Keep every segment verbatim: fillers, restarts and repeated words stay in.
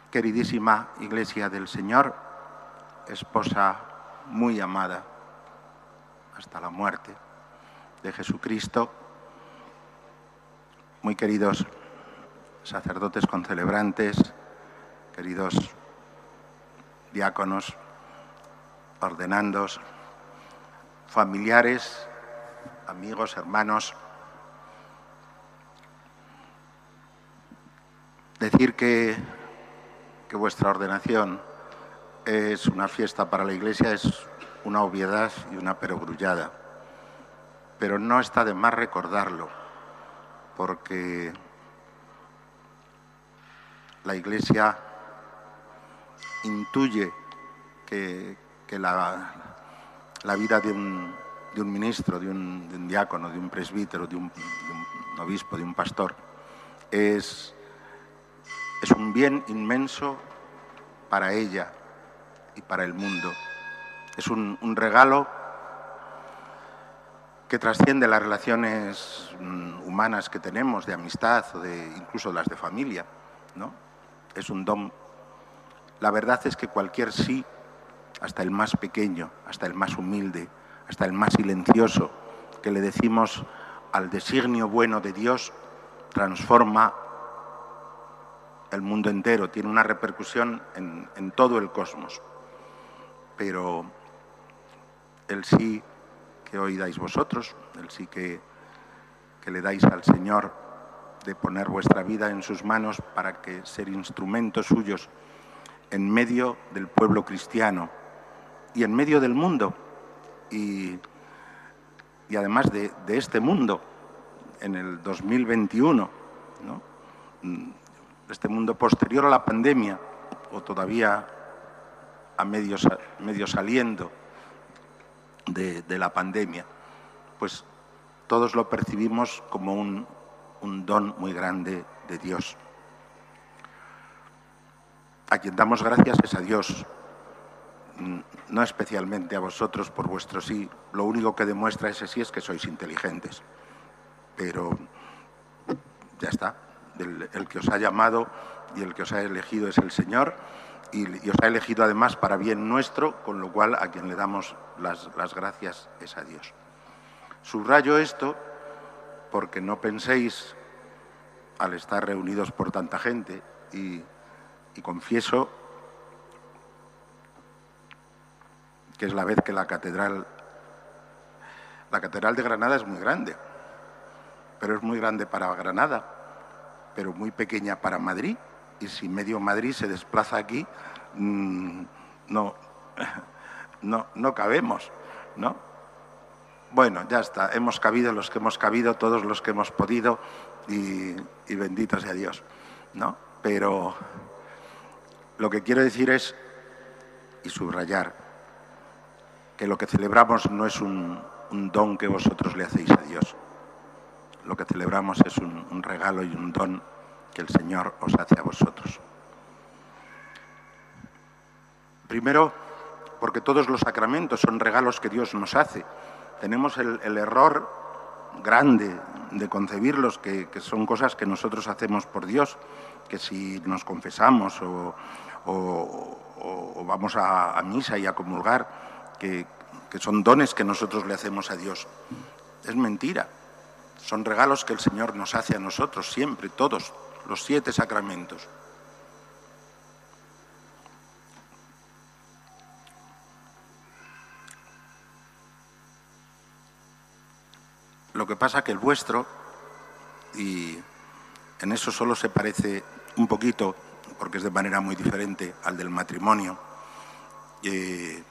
Queridísima Iglesia del Señor, esposa muy amada hasta la muerte de Jesucristo, muy queridos sacerdotes concelebrantes, queridos diáconos, ordenandos, familiares, amigos, hermanos, decir que, que vuestra ordenación es una fiesta para la Iglesia es una obviedad y una perogrullada, pero no está de más recordarlo, porque la Iglesia intuye que, que la, la vida de un, de un ministro, de un, de un diácono, de un presbítero, de un, de un obispo, de un pastor, es, es un bien inmenso para ella y para el mundo. Es un, un regalo que trasciende las relaciones humanas que tenemos, de amistad o de incluso las de familia, ¿no? Es un don. La verdad es que cualquier sí, hasta el más pequeño, hasta el más humilde, hasta el más silencioso, que le decimos al designio bueno de Dios, transforma el mundo entero, tiene una repercusión en, en todo el cosmos. Pero el sí que hoy dais vosotros, el sí que, que le dais al Señor de poner vuestra vida en sus manos para que ser instrumentos suyos en medio del pueblo cristiano y en medio del mundo y, y además de, de este mundo en el dos mil veintiuno, ¿no? Este mundo posterior a la pandemia o todavía a medio, medio saliendo de, de la pandemia, pues todos lo percibimos como un, un don muy grande de Dios. A quien damos gracias es a Dios, no especialmente a vosotros por vuestro sí. Lo único que demuestra ese sí es que sois inteligentes, pero ya está. El, el que os ha llamado y el que os ha elegido es el Señor y, y os ha elegido además para bien nuestro, con lo cual a quien le damos las, las gracias es a Dios. Subrayo esto porque no penséis, al estar reunidos por tanta gente, y, y confieso que es la vez que la catedral, la catedral de Granada es muy grande, pero es muy grande para Granada, pero muy pequeña para Madrid, y si medio Madrid se desplaza aquí, mmm, no, no, no cabemos, ¿no? Bueno, ya está, hemos cabido los que hemos cabido, todos los que hemos podido, y, y bendito sea Dios, ¿no? Pero lo que quiero decir es, y subrayar, que lo que celebramos no es un, un don que vosotros le hacéis a Dios. Lo que celebramos es un, un regalo y un don que el Señor os hace a vosotros. Primero, porque todos los sacramentos son regalos que Dios nos hace. Tenemos el, el error grande de concebirlos, que, que son cosas que nosotros hacemos por Dios, que si nos confesamos o, o, o, o vamos a, a misa y a comulgar, que, que son dones que nosotros le hacemos a Dios. Es mentira. Son regalos que el Señor nos hace a nosotros siempre, todos, los siete sacramentos. Lo que pasa que el vuestro, y en eso solo se parece un poquito, porque es de manera muy diferente al del matrimonio, eh,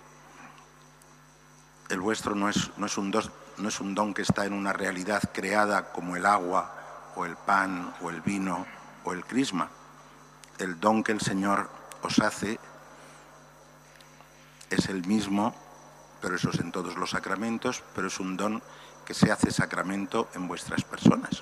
el vuestro no es, no es un dos, no es un don que está en una realidad creada como el agua o el pan o el vino o el crisma. El don que el Señor os hace es el mismo, pero eso es en todos los sacramentos, pero es un don que se hace sacramento en vuestras personas.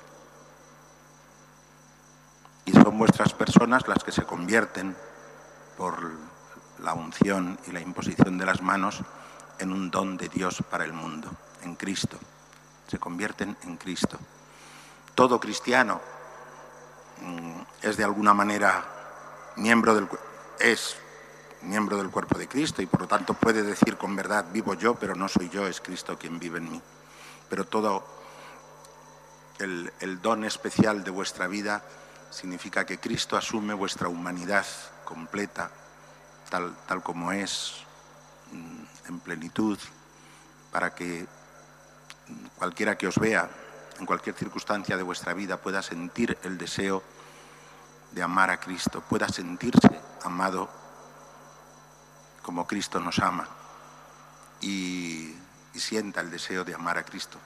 Y son vuestras personas las que se convierten por la unción y la imposición de las manos en un don de Dios para el mundo, en Cristo. Se convierten en Cristo. Todo cristiano es de alguna manera miembro del, es miembro del cuerpo de Cristo y por lo tanto puede decir con verdad, vivo yo, pero no soy yo, es Cristo quien vive en mí. Pero todo el, el don especial de vuestra vida significa que Cristo asume vuestra humanidad completa, tal, tal como es, en plenitud, para que cualquiera que os vea en cualquier circunstancia de vuestra vida pueda sentir el deseo de amar a Cristo, pueda sentirse amado como Cristo nos ama y, y sienta el deseo de amar a Cristo.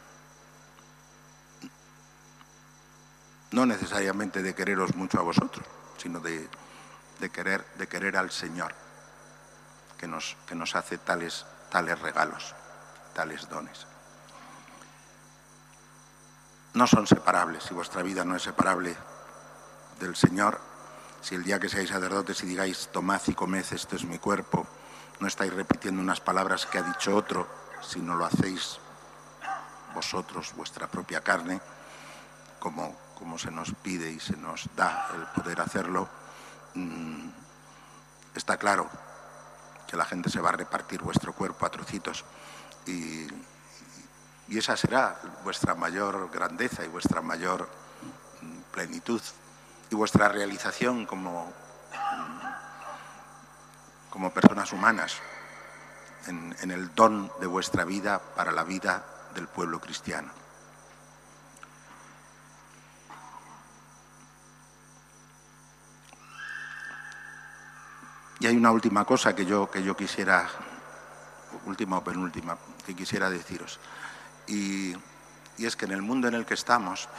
No necesariamente de quereros mucho a vosotros, sino de, de, querer, de querer al Señor, que nos, que nos hace tales, tales regalos, tales dones. No son separables, si vuestra vida no es separable del Señor, si el día que seáis sacerdotes y digáis, tomad y comed, este es mi cuerpo, no estáis repitiendo unas palabras que ha dicho otro, sino lo hacéis vosotros, vuestra propia carne, como, como se nos pide y se nos da el poder hacerlo, mmm, está claro que la gente se va a repartir vuestro cuerpo a trocitos y, y esa será vuestra mayor grandeza y vuestra mayor plenitud y vuestra realización como, como personas humanas en, en el don de vuestra vida para la vida del pueblo cristiano. Y hay una última cosa que yo, que yo quisiera, última o penúltima, que quisiera deciros. Y, y es que en el mundo en el que estamos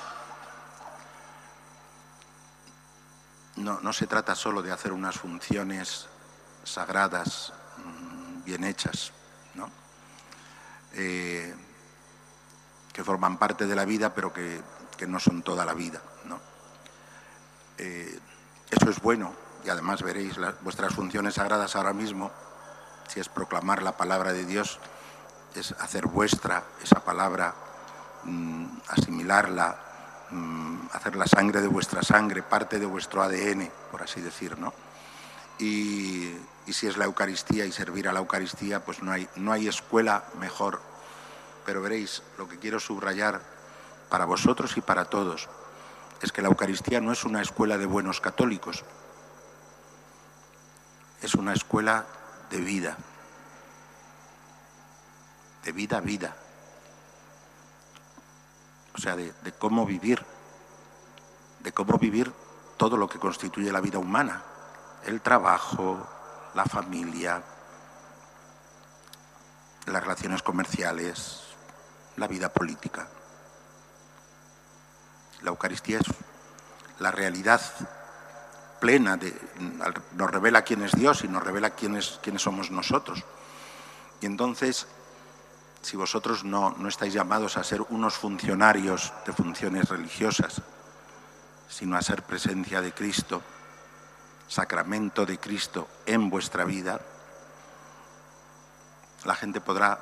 no, no se trata solo de hacer unas funciones sagradas, bien hechas, ¿no? Eh, que forman parte de la vida, pero que, que no son toda la vida, ¿no? Eh, eso es bueno. Y además veréis las, vuestras funciones sagradas ahora mismo, si es proclamar la palabra de Dios, es hacer vuestra esa palabra, mmm, asimilarla, mmm, hacer la sangre de vuestra sangre, parte de vuestro A D N, por así decir, ¿no? Y, y si es la Eucaristía y servir a la Eucaristía, pues no hay, no hay escuela mejor. Pero veréis, lo que quiero subrayar para vosotros y para todos es que la Eucaristía no es una escuela de buenos católicos, es una escuela de vida, de vida a vida, o sea, de, de cómo vivir, de cómo vivir todo lo que constituye la vida humana, el trabajo, la familia, las relaciones comerciales, la vida política. La Eucaristía es la realidad plena, de, nos revela quién es Dios y nos revela quiénes, quiénes somos nosotros. Y entonces, si vosotros no, no estáis llamados a ser unos funcionarios de funciones religiosas, sino a ser presencia de Cristo, sacramento de Cristo en vuestra vida, la gente podrá,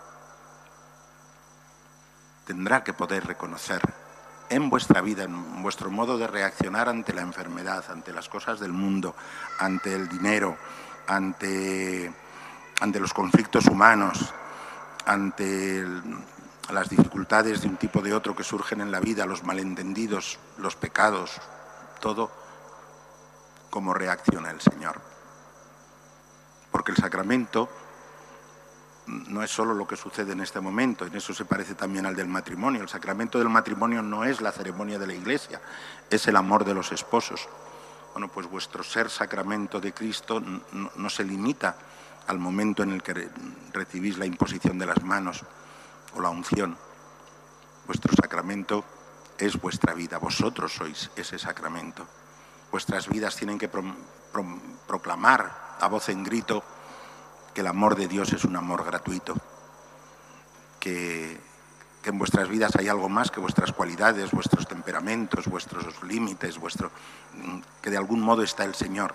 tendrá que poder reconocer en vuestra vida, en vuestro modo de reaccionar ante la enfermedad, ante las cosas del mundo, ante el dinero, ante, ante los conflictos humanos, ante el, las dificultades de un tipo o de otro que surgen en la vida, los malentendidos, los pecados, todo, cómo reacciona el Señor. Porque el sacramento no es solo lo que sucede en este momento, en eso se parece también al del matrimonio. El sacramento del matrimonio no es la ceremonia de la Iglesia, es el amor de los esposos. Bueno, pues vuestro ser sacramento de Cristo no, no se limita al momento en el que recibís la imposición de las manos o la unción. Vuestro sacramento es vuestra vida, vosotros sois ese sacramento. Vuestras vidas tienen que pro, pro, proclamar a voz en grito que el amor de Dios es un amor gratuito, que, que en vuestras vidas hay algo más que vuestras cualidades, vuestros temperamentos, vuestros límites, vuestro, que de algún modo está el Señor.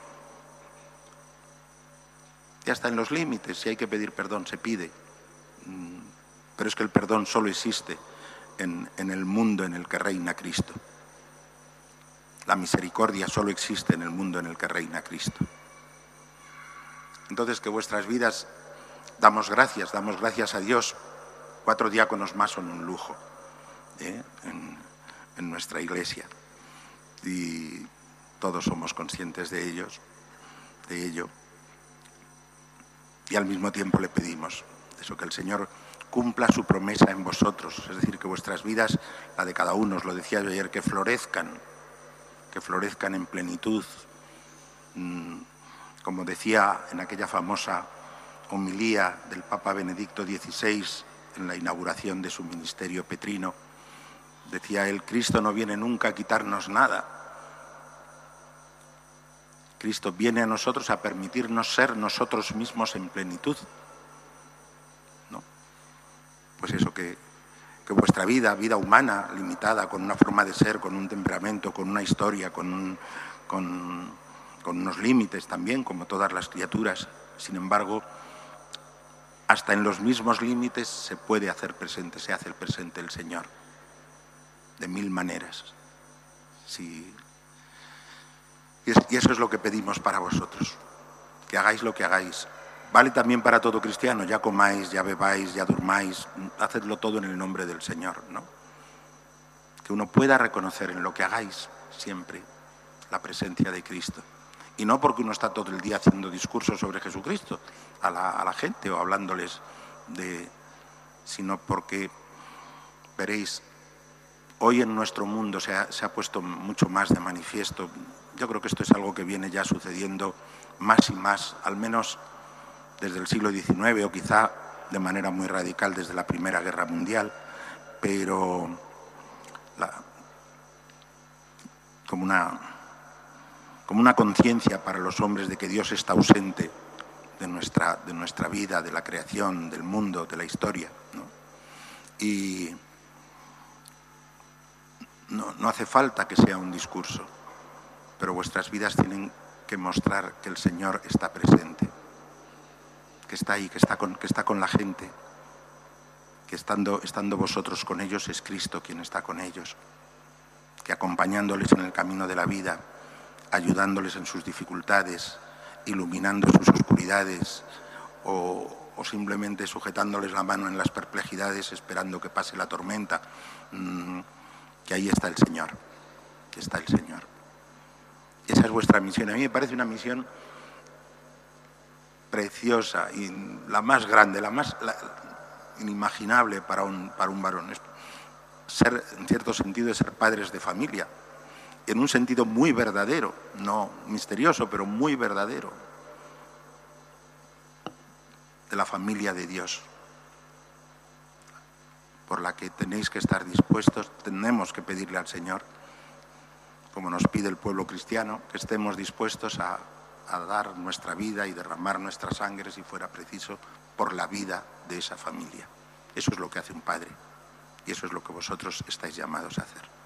Ya está en los límites, si hay que pedir perdón, se pide, pero es que el perdón solo existe en, en el mundo en el que reina Cristo. La misericordia solo existe en el mundo en el que reina Cristo. Entonces, que vuestras vidas, damos gracias, damos gracias a Dios. Cuatro diáconos más son un lujo, ¿eh? en, en nuestra iglesia. Y todos somos conscientes de ellos, de ello. Y al mismo tiempo le pedimos eso, que el Señor cumpla su promesa en vosotros, es decir, que vuestras vidas, la de cada uno, os lo decía yo ayer, que florezcan, que florezcan en plenitud. Como decía en aquella famosa homilía del Papa Benedicto dieciséis en la inauguración de su ministerio petrino, decía él: Cristo no viene nunca a quitarnos nada. Cristo viene a nosotros a permitirnos ser nosotros mismos en plenitud, ¿no? Pues eso, que, que vuestra vida, vida humana, limitada, con una forma de ser, con un temperamento, con una historia, con, un, con, con unos límites también, como todas las criaturas, sin embargo, hasta en los mismos límites se puede hacer presente, se hace el presente el Señor, de mil maneras. Sí. Y eso es lo que pedimos para vosotros, que hagáis lo que hagáis. Vale también para todo cristiano: ya comáis, ya bebáis, ya durmáis, hacedlo todo en el nombre del Señor, ¿no? Que uno pueda reconocer en lo que hagáis siempre la presencia de Cristo. Y no porque uno está todo el día haciendo discursos sobre Jesucristo a la, a la gente o hablándoles de... sino porque, veréis, hoy en nuestro mundo se ha, se ha puesto mucho más de manifiesto. Yo creo que esto es algo que viene ya sucediendo más y más, al menos desde el siglo diecinueve o quizá de manera muy radical desde la Primera Guerra Mundial, pero la, como una, como una conciencia para los hombres de que Dios está ausente de nuestra, de nuestra vida, de la creación, del mundo, de la historia, ¿no? Y no, no hace falta que sea un discurso, pero vuestras vidas tienen que mostrar que el Señor está presente, que está ahí, que está con, que está con la gente, que estando, estando vosotros con ellos es Cristo quien está con ellos, que acompañándoles en el camino de la vida, ayudándoles en sus dificultades, iluminando sus oscuridades o, o simplemente sujetándoles la mano en las perplejidades, esperando que pase la tormenta, mmm, que ahí está el Señor, que está el Señor. Esa es vuestra misión. A mí me parece una misión preciosa y la más grande, la más la, inimaginable para un, para un varón. Es ser, en cierto sentido, es ser padres de familia, en un sentido muy verdadero, no misterioso, pero muy verdadero, de la familia de Dios, por la que tenéis que estar dispuestos, tenemos que pedirle al Señor, como nos pide el pueblo cristiano, que estemos dispuestos a, a dar nuestra vida y derramar nuestra sangre, si fuera preciso, por la vida de esa familia. Eso es lo que hace un padre y eso es lo que vosotros estáis llamados a hacer.